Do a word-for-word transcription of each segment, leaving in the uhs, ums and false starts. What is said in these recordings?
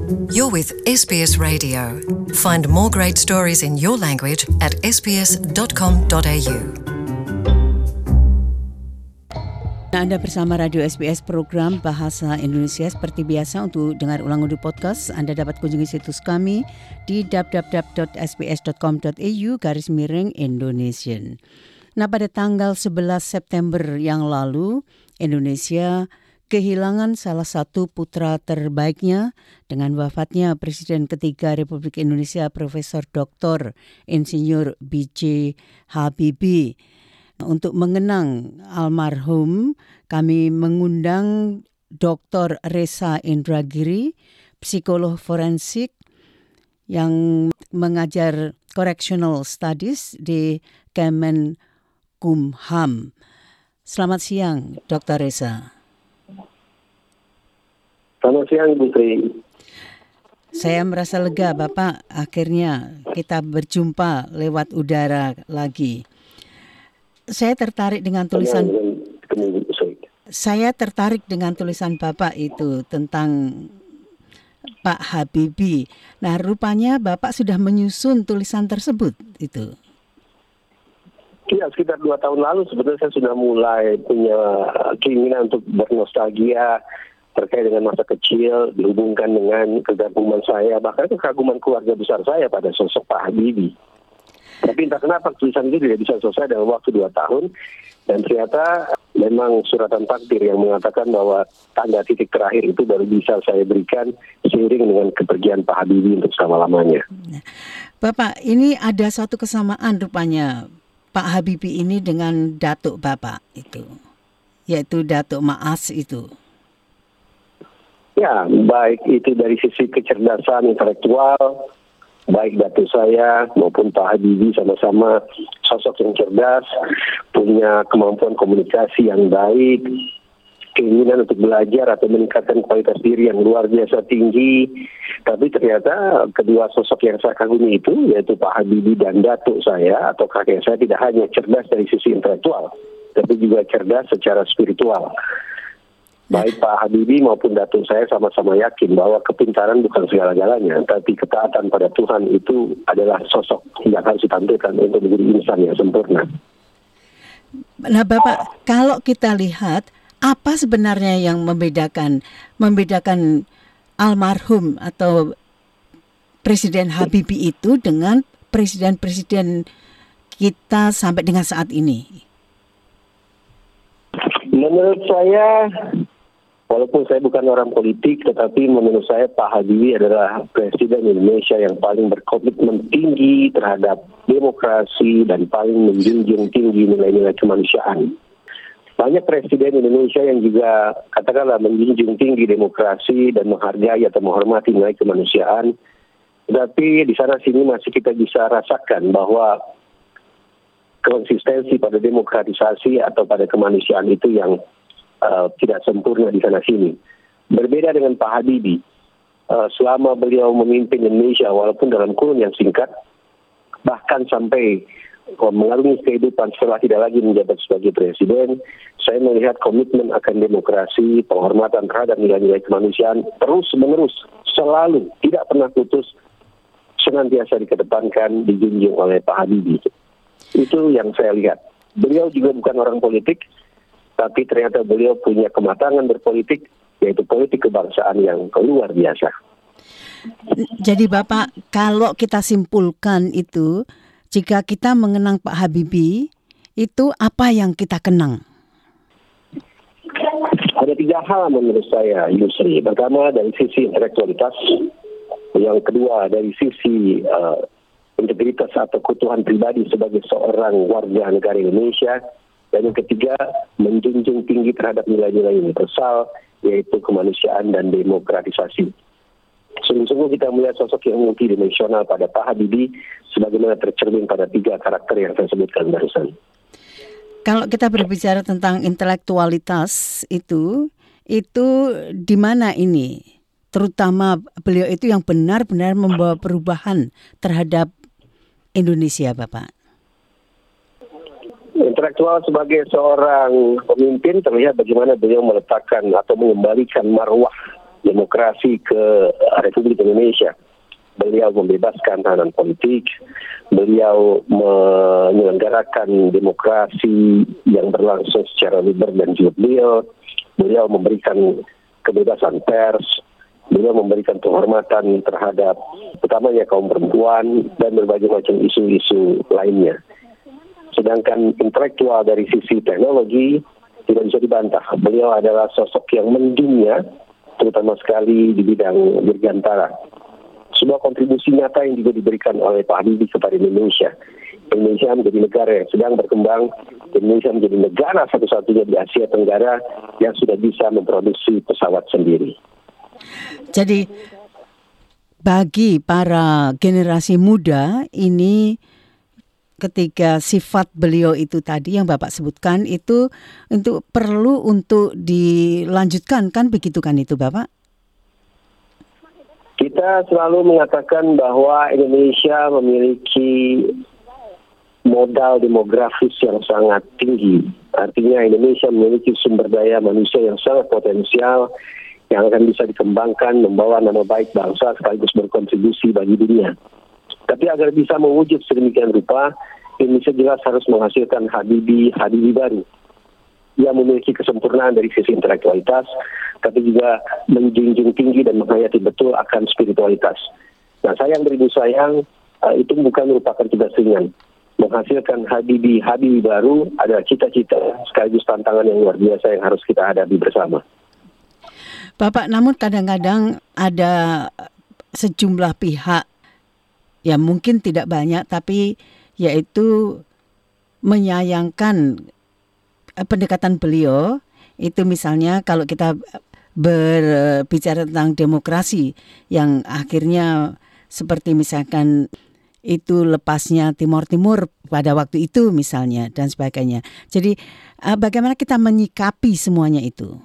You're with S B S Radio. Find more great stories in your language at s b s dot com dot a u. Anda bersama Radio S B S program Bahasa Indonesia. Seperti biasa, untuk dengar ulang audio podcast, Anda dapat kunjungi situs kami di w w w dot s b s dot com dot a u garis miring Indonesian. Nah, pada tanggal sebelas September yang lalu, Indonesia kehilangan salah satu putra terbaiknya dengan wafatnya Presiden ketiga Republik Indonesia Profesor Doktor Insinyur B J Habibie. Untuk mengenang almarhum, kami mengundang Doktor Reza Indragiri, psikolog forensik yang mengajar Correctional Studies di Kemenkumham. Selamat siang, Doktor Reza. Selamat siang, Bu Tri. Saya merasa lega, Bapak. Akhirnya kita berjumpa lewat udara lagi. Saya tertarik dengan tulisan Saya tertarik dengan tulisan Bapak itu tentang Pak Habibie. Nah, rupanya Bapak sudah menyusun tulisan tersebut itu. Ya, sekitar dua tahun lalu sebetulnya saya sudah mulai punya keinginan untuk bernostalgia terkait dengan masa kecil, dihubungkan dengan kekaguman saya, bahkan kekaguman keluarga besar saya pada sosok Pak Habibie. Tapi entah kenapa tulisan itu tidak bisa selesai dalam waktu dua tahun, dan ternyata memang suratan takdir yang mengatakan bahwa tanda titik terakhir itu baru bisa saya berikan seiring dengan kepergian Pak Habibie untuk selama-lamanya. Bapak, ini ada satu kesamaan rupanya Pak Habibie ini dengan datuk Bapak itu, yaitu Datuk Maas itu. Ya, baik itu dari sisi kecerdasan intelektual, baik datuk saya maupun Pak Habibie sama-sama sosok yang cerdas, punya kemampuan komunikasi yang baik, keinginan untuk belajar atau meningkatkan kualitas diri yang luar biasa tinggi. Tapi ternyata kedua sosok yang saya kagumi itu, yaitu Pak Habibie dan datuk saya atau kakek saya, tidak hanya cerdas dari sisi intelektual, tapi juga cerdas secara spiritual. Baik Pak Habibie maupun datuk saya sama-sama yakin bahwa kepintaran bukan segala-galanya, tapi ketaatan pada Tuhan itu adalah sosok yang harus ditampilkan untuk menjadi insan yang sempurna. Nah, Bapak, kalau kita lihat apa sebenarnya yang membedakan membedakan almarhum atau Presiden Habibie itu dengan presiden-presiden kita sampai dengan saat ini? Menurut saya, walaupun saya bukan orang politik, tetapi menurut saya Pak Habibie adalah Presiden Indonesia yang paling berkomitmen tinggi terhadap demokrasi dan paling menjunjung tinggi nilai-nilai kemanusiaan. Banyak Presiden Indonesia yang juga katakanlah menjunjung tinggi demokrasi dan menghargai atau menghormati nilai kemanusiaan, tetapi di sana sini masih kita bisa rasakan bahwa konsistensi pada demokratisasi atau pada kemanusiaan itu yang uh, tidak sempurna di sana sini. Berbeda dengan Pak Habibie, uh, selama beliau memimpin Indonesia walaupun dalam kurun yang singkat, bahkan sampai uh, mengarungi kehidupan setelah tidak lagi menjabat sebagai presiden, saya melihat komitmen akan demokrasi, penghormatan terhadap nilai-nilai kemanusiaan terus menerus, selalu, tidak pernah putus, senantiasa dikedepankan, dijunjung oleh Pak Habibie. Itu yang saya lihat. Beliau juga bukan orang politik, tapi ternyata beliau punya kematangan berpolitik, yaitu politik kebangsaan yang luar biasa. Jadi Bapak, kalau kita simpulkan itu, jika kita mengenang Pak Habibie, itu apa yang kita kenang? Ada tiga hal menurut saya, Yusri. Pertama, dari sisi intelektualitas. Yang kedua, dari sisi uh, integritas atau keutuhan pribadi sebagai seorang warga negara Indonesia. Dan yang ketiga, menjunjung tinggi terhadap nilai-nilai universal, yaitu kemanusiaan dan demokratisasi. Sungguh-sungguh kita melihat sosok yang multidimensional pada Pak Habibie, sebagaimana tercermin pada tiga karakter yang saya sebutkan barusan. Kalau kita berbicara tentang intelektualitas itu, itu di mana ini? Terutama beliau itu yang benar-benar membawa perubahan terhadap Indonesia, Bapak. Intelektual sebagai seorang pemimpin terlihat bagaimana beliau meletakkan atau mengembalikan marwah demokrasi ke Republik Indonesia. Beliau membebaskan tahanan politik, beliau menyelenggarakan demokrasi yang berlangsung secara liber dan jurdil, beliau memberikan kebebasan pers, beliau memberikan penghormatan terhadap utamanya kaum perempuan dan berbagai macam isu-isu lainnya. Sedangkan intelektual dari sisi teknologi tidak bisa dibantah. Beliau adalah sosok yang mendunia, terutama sekali di bidang dirgantara. Sebuah kontribusi nyata yang juga diberikan oleh Pak Habibie kepada Indonesia. Indonesia menjadi negara yang sedang berkembang. Indonesia menjadi negara satu-satunya di Asia Tenggara yang sudah bisa memproduksi pesawat sendiri. Jadi bagi para generasi muda ini, ketika sifat beliau itu tadi yang Bapak sebutkan itu untuk perlu untuk dilanjutkan, kan begitu kan itu Bapak? Kita selalu mengatakan bahwa Indonesia memiliki modal demografis yang sangat tinggi. Artinya Indonesia memiliki sumber daya manusia yang sangat potensial yang akan bisa dikembangkan, membawa nama baik bangsa sekaligus berkontribusi bagi dunia. Tapi agar bisa mewujud sedemikian rupa, Indonesia jelas harus menghasilkan Habibie, Habibie baru yang memiliki kesempurnaan dari sisi intelektualitas, tapi juga menjunjung tinggi dan menghayati betul akan spiritualitas. Nah, sayang beribu sayang, uh, itu bukan merupakan tugas ringan. Menghasilkan Habibie, Habibie baru adalah cita-cita sekaligus tantangan yang luar biasa yang harus kita hadapi bersama. Bapak, namun kadang-kadang ada sejumlah pihak, ya mungkin tidak banyak, tapi yaitu menyayangkan pendekatan beliau. Itu misalnya kalau kita berbicara tentang demokrasi yang akhirnya seperti misalkan itu lepasnya Timor Timur pada waktu itu misalnya dan sebagainya. Jadi bagaimana kita menyikapi semuanya itu?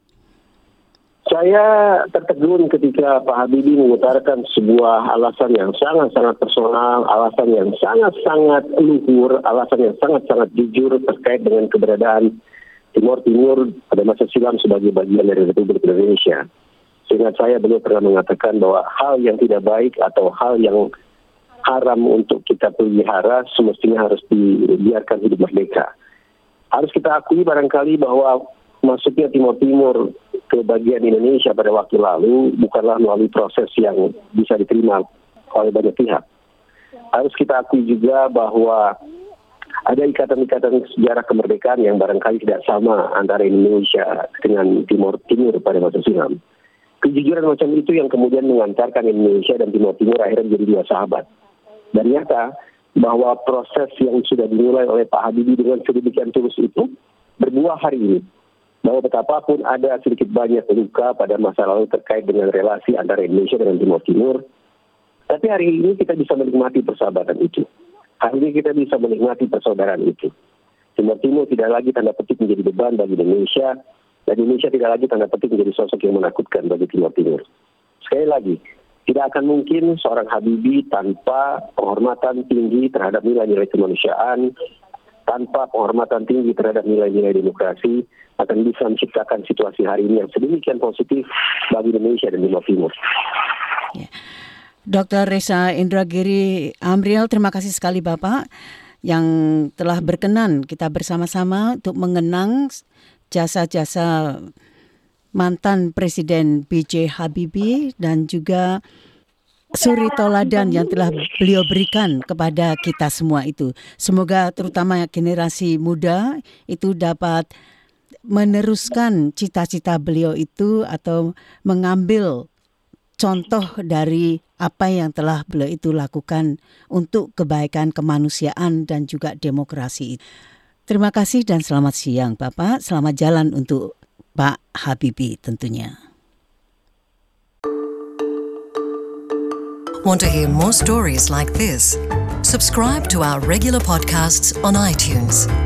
Saya tertegun ketika Pak Habibie mengutarakan sebuah alasan yang sangat-sangat personal, alasan yang sangat-sangat luhur, alasan yang sangat-sangat jujur terkait dengan keberadaan Timor Timur pada masa silam sebagai bagian dari Republik Indonesia. Seingat saya beliau pernah mengatakan bahwa hal yang tidak baik atau hal yang haram untuk kita pelihara semestinya harus dibiarkan hidup merdeka. Harus kita akui barangkali bahwa masuknya Timor Timur ke bagian Indonesia pada waktu lalu bukanlah melalui proses yang bisa diterima oleh banyak pihak. Harus kita akui juga bahwa ada ikatan-ikatan sejarah kemerdekaan yang barangkali tidak sama antara Indonesia dengan Timor Timur pada masa silam. Kejujuran macam itu yang kemudian mengantarkan Indonesia dan Timor Timur akhirnya menjadi dua sahabat. Dan nyata bahwa proses yang sudah dimulai oleh Pak Habibie dengan sedemikian tulus itu berbuah hari ini. Bahwa betapapun ada sedikit banyak luka pada masa lalu terkait dengan relasi antara Indonesia dengan Timor Timur, tapi hari ini kita bisa menikmati persahabatan itu. Hari ini kita bisa menikmati persaudaraan itu. Timor Timur tidak lagi tanda petik menjadi beban bagi Indonesia, dan Indonesia tidak lagi tanda petik menjadi sosok yang menakutkan bagi Timor Timur. Sekali lagi, tidak akan mungkin seorang Habibie tanpa penghormatan tinggi terhadap nilai-nilai kemanusiaan, tanpa penghormatan tinggi terhadap nilai-nilai demokrasi, akan bisa menciptakan situasi hari ini yang sedemikian positif bagi Indonesia dan Timor Timur. Ya. Doktor Reza Indragiri Amriel, terima kasih sekali Bapak yang telah berkenan kita bersama-sama untuk mengenang jasa-jasa mantan Presiden B J Habibie dan juga suri toladan yang telah beliau berikan kepada kita semua itu. Semoga terutama generasi muda itu dapat meneruskan cita-cita beliau itu atau mengambil contoh dari apa yang telah beliau itu lakukan untuk kebaikan kemanusiaan dan juga demokrasi. Terima kasih dan selamat siang Bapak. Selamat jalan untuk Pak Habibie tentunya. Want to hear more stories like this? Subscribe to our regular podcasts on iTunes.